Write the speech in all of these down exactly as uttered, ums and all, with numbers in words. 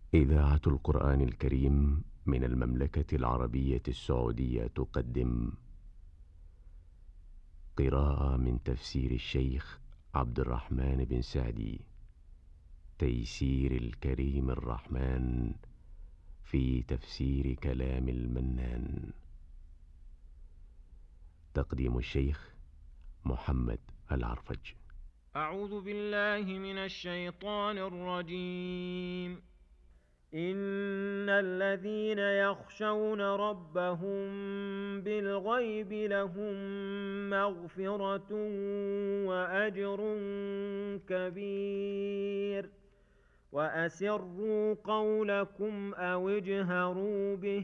إذاعة القرآن الكريم من المملكة العربية السعودية تقدم قراءة من تفسير الشيخ عبد الرحمن بن سعدي، تيسير الكريم الرحمن في تفسير كلام المنان. تقديم الشيخ محمد العرفج. أعوذ بالله من الشيطان الرجيم. إن الذين يخشون ربهم بالغيب لهم مغفرة وأجر كبير. وأسروا قولكم أو اجهروا به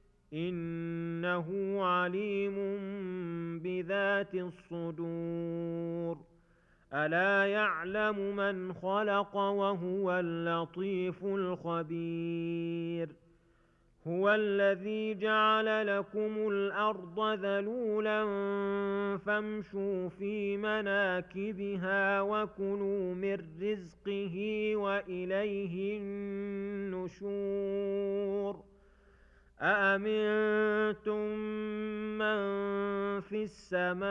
إنه عليم بذات الصدور. ألا يعلم من خلق وهو اللطيف الخبير. هو الذي جعل لكم الأرض ذلولا فامشوا في مناكبها وكلوا من رزقه وإليه النشور. أأمنتم من في السماء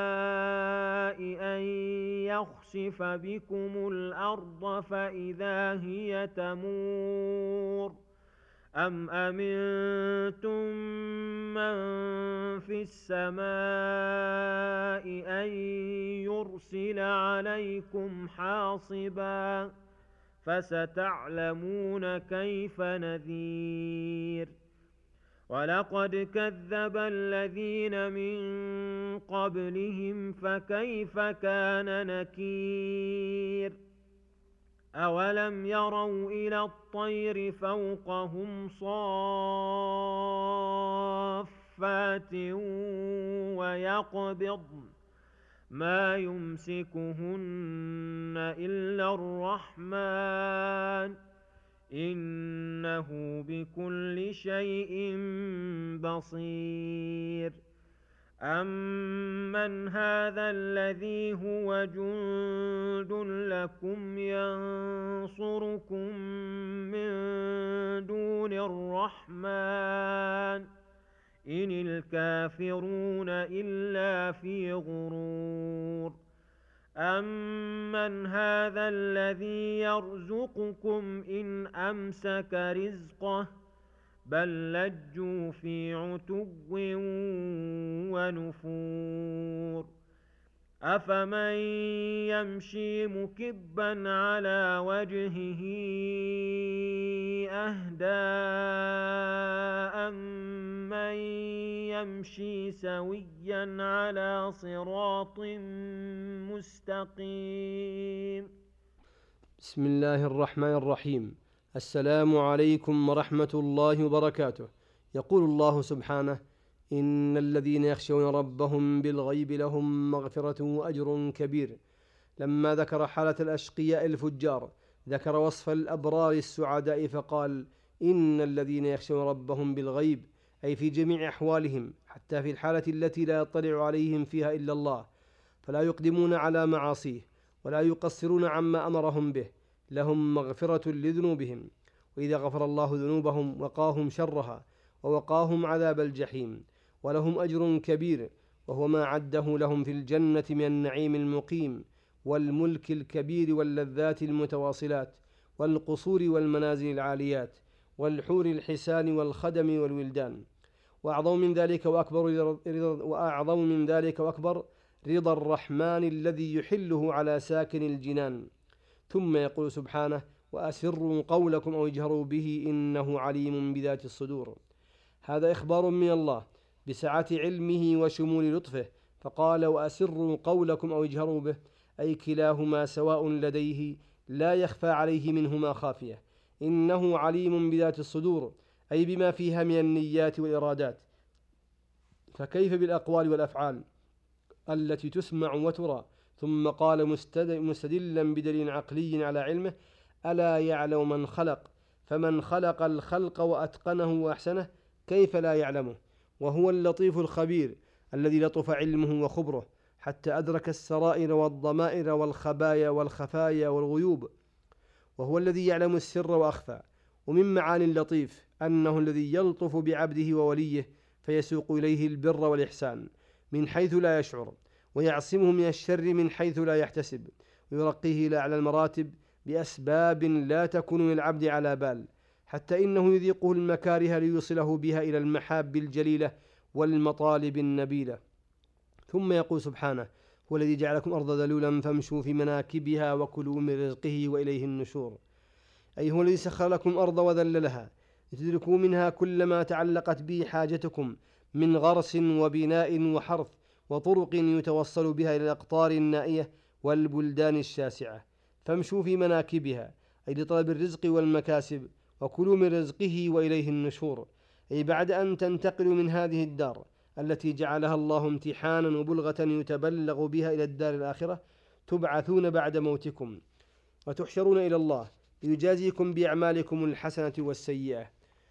أن يخسف بكم الأرض فإذا هي تمور، أم أمنتم من في السماء أن يرسل عليكم حاصبا فستعلمون كيف نذير. ولقد كذب الذين من قبلهم فكيف كان نكير. أولم يروا إلى الطير فوقهم صافات ويقبضن ما يمسكهن إلا الرحمن إنه بكل شيء بصير. أمن هذا الذي هو جند لكم ينصركم من دون الرحمن إن الكافرون إلا في غرور. أمن هذا الذي يرزقكم إن أمسك رزقه بل لجوا في عتو ونفور. أفمن يمشي مكبا على وجهه أهدى أمن يمشي سويا على صراط مستقيم. بسم الله الرحمن الرحيم. السلام عليكم ورحمة الله وبركاته. يقول الله سبحانه: إن الذين يخشون ربهم بالغيب لهم مغفرة وأجر كبير. لما ذكر حالة الأشقياء الفجار ذكر وصف الأبرار السعداء فقال: إن الذين يخشون ربهم بالغيب، أي في جميع أحوالهم، حتى في الحالة التي لا يطلع عليهم فيها إلا الله، فلا يقدمون على معاصيه ولا يقصرون عما أمرهم به، لهم مغفرة لذنوبهم، وإذا غفر الله ذنوبهم وقاهم شرها ووقاهم عذاب الجحيم. ولهم أجر كبير، وهو ما عده لهم في الجنة من النعيم المقيم والملك الكبير واللذات المتواصلات والقصور والمنازل العاليات والحور الحسان والخدم والولدان. وأعظم من ذلك وأكبر وأعظم من ذلك وأكبر رضا الرحمن الذي يحله على ساكن الجنان. ثم يقول سبحانه: وأسروا قولكم أو اجهروا به إنه عليم بذات الصدور. هذا إخبار من الله بسعة علمه وشمول لطفه، فقال: وأسروا قولكم أو اجهروا به، أي كلاهما سواء لديه لا يخفى عليه منهما خافية. إنه عليم بذات الصدور، أي بما فيها من النيات والإرادات. فكيف بالأقوال والأفعال التي تسمع وترى؟ ثم قال مستدلا بدليل عقلي على علمه: ألا يعلم من خلق، فمن خلق الخلق وأتقنه وأحسنه كيف لا يعلمه؟ وهو اللطيف الخبير الذي لطف علمه وخبره حتى أدرك السرائر والضمائر والخبايا والخفايا والغيوب، وهو الذي يعلم السر وأخفى، ومن معاني اللطيف أنه الذي يلطف بعبده ووليه فيسوق إليه البر والإحسان من حيث لا يشعر، ويعصمه من الشر من حيث لا يحتسب، ويرقيه إلى أعلى المراتب بأسباب لا تكون من العبد على بال، حتى إنه يذيقه المكاره ليوصله بها إلى المحاب الجليلة والمطالب النبيلة. ثم يقول سبحانه: هو الذي جعلكم أرض ذلولا فامشوا في مناكبها وكلوا من رزقه وإليه النشور. أي هو الذي سخر لكم الأرض وذللها لتدركوا منها كل ما تعلقت به حاجتكم من غرس وبناء وحرث وطرق يتوصل بها إلى الأقطار النائية والبلدان الشاسعة. فامشوا في مناكبها أي لطلب الرزق والمكاسب، وكلوا من رزقه وإليه النشور، أي بعد أن تنتقلوا من هذه الدار التي جعلها الله امتحانا وبلغة يتبلغ بها إلى الدار الآخرة، تبعثون بعد موتكم وتحشرون إلى الله ليجازيكم بأعمالكم الحسنة والسيئة.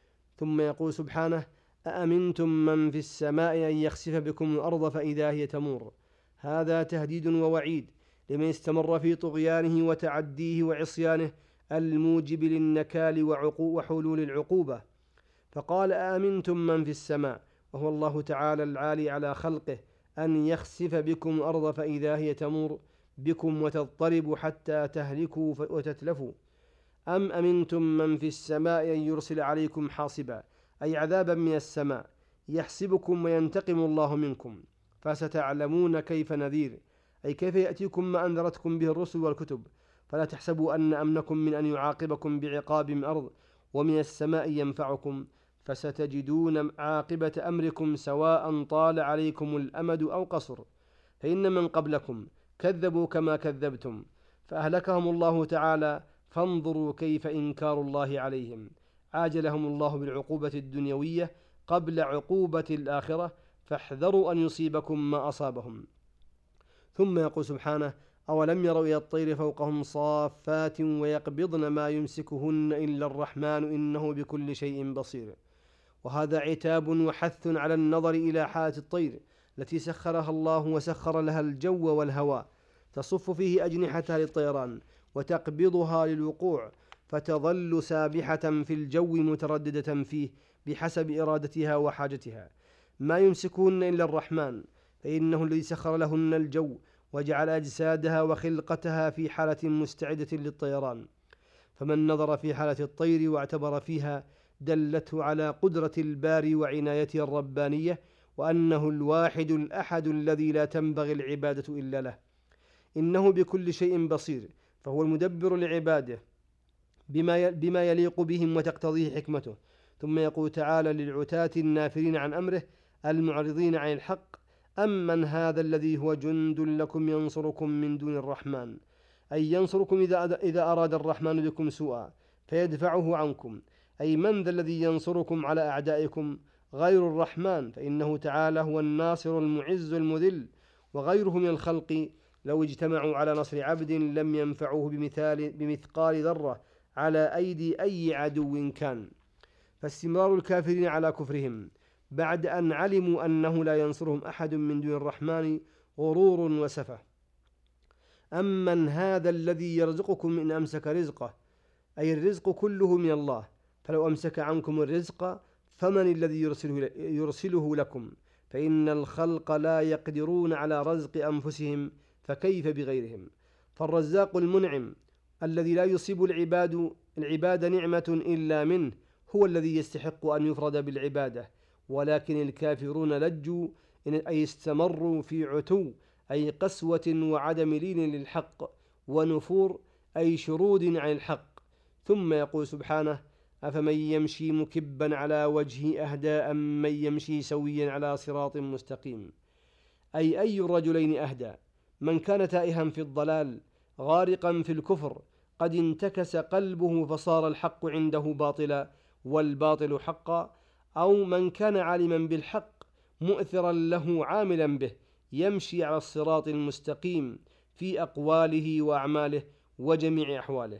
ثم يقول سبحانه: أأمنتم من في السماء أن يخسف بكم الأرض فإذا هي تمور. هذا تهديد ووعيد لمن استمر في طغيانه وتعديه وعصيانه الموجب للنكال وحلول العقوبة. فقال: أأمنتم من في السماء، وهو الله تعالى العالي على خلقه، أن يخسف بكم الأرض فإذا هي تمور بكم وتضطرب حتى تهلكوا وتتلفوا. أم أمنتم من في السماء أن يرسل عليكم حاصبا، أي عذابا من السماء يحسبكم وينتقم الله منكم، فستعلمون كيف نذير، أي كيف يأتيكم ما أنذرتكم به الرسل والكتب. فلا تحسبوا أن أمنكم من أن يعاقبكم بعقاب من أرض ومن السماء ينفعكم، فستجدون عاقبة أمركم سواء طال عليكم الأمد أو قصر. فإن من قبلكم كذبوا كما كذبتم فأهلكهم الله تعالى، فانظروا كيف إنكار الله عليهم. عاجلهم الله بالعقوبة الدنيوية قبل عقوبة الآخرة، فاحذروا أن يصيبكم ما أصابهم. ثم يقول سبحانه: أولم يروا إلى الطير فوقهم صافات ويقبضن ما يمسكهن إلا الرحمن إنه بكل شيء بصير. وهذا عتاب وحث على النظر إلى حالة الطير التي سخرها الله وسخر لها الجو والهواء، تصف فيه أجنحتها للطيران وتقبضها للوقوع، فتظل سابحة في الجو مترددة فيه بحسب إرادتها وحاجتها. ما يمسكهن إلا الرحمن، فإنه الذي سخر لهن الجو وجعل أجسادها وخلقتها في حالة مستعدة للطيران. فمن نظر في حالة الطير واعتبر فيها دلته على قدرة الباري وعنايته الربانية، وأنه الواحد الأحد الذي لا تنبغي العبادة إلا له. إنه بكل شيء بصير، فهو المدبر لعباده بما بما يليق بهم وتقتضيه حكمته. ثم يقول تعالى للعتاة النافرين عن أمره المعرضين عن الحق: أمن هذا الذي هو جند لكم ينصركم من دون الرحمن، أي ينصركم إذا, إذا أراد الرحمن بكم سوءا فيدفعه عنكم، أي من ذا الذي ينصركم على أعدائكم غير الرحمن، فإنه تعالى هو الناصر المعز المذل، وغيره من الخلق لو اجتمعوا على نصر عبد لم ينفعوه بمثال بمثقال ذرة على أيدي أي عدو كان. فاستمرار الكافرين على كفرهم بعد أن علموا أنه لا ينصرهم أحد من دون الرحمن غرور وسفة. أمن هذا الذي يرزقكم إن أمسك رزقه، أي الرزق كله من الله، فلو أمسك عنكم الرزق فمن الذي يرسله, يرسله لكم، فإن الخلق لا يقدرون على رزق أنفسهم فكيف بغيرهم. فالرزاق المنعم الذي لا يصيب العباد العباد نعمة إلا منه هو الذي يستحق أن يفرد بالعبادة، ولكن الكافرون لجوا أي استمروا في عتو، أي قسوة وعدم لين للحق، ونفور أي شرود عن الحق. ثم يقول سبحانه: أفمن يمشي مكبا على وجهه أهدى أم من يمشي سويا على صراط مستقيم، أي أي الرجلين أهدى، من كان تائها في الضلال غارقا في الكفر قد انتكس قلبه فصار الحق عنده باطلا والباطل حقا، أو من كان عالما بالحق مؤثرا له عاملا به يمشي على الصراط المستقيم في أقواله وأعماله وجميع أحواله.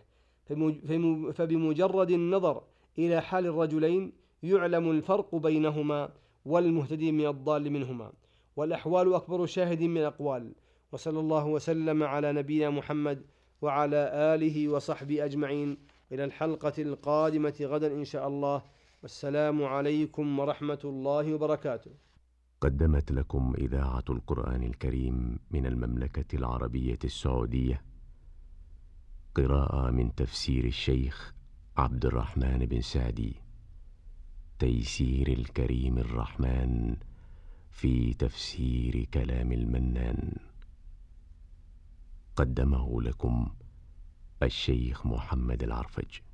فبمجرد النظر إلى حال الرجلين يعلم الفرق بينهما والمهتدي من الضال منهما، والأحوال أكبر شاهد من الأقوال. وصلى الله وسلم على نبينا محمد وعلى آله وصحبه أجمعين، إلى الحلقة القادمة غدا إن شاء الله، والسلام عليكم ورحمة الله وبركاته. قدمت لكم إذاعة القرآن الكريم من المملكة العربية السعودية قراءة من تفسير الشيخ عبد الرحمن بن سعدي، تيسير الكريم الرحمن في تفسير كلام المنان. قدمه لكم الشيخ محمد العرفج.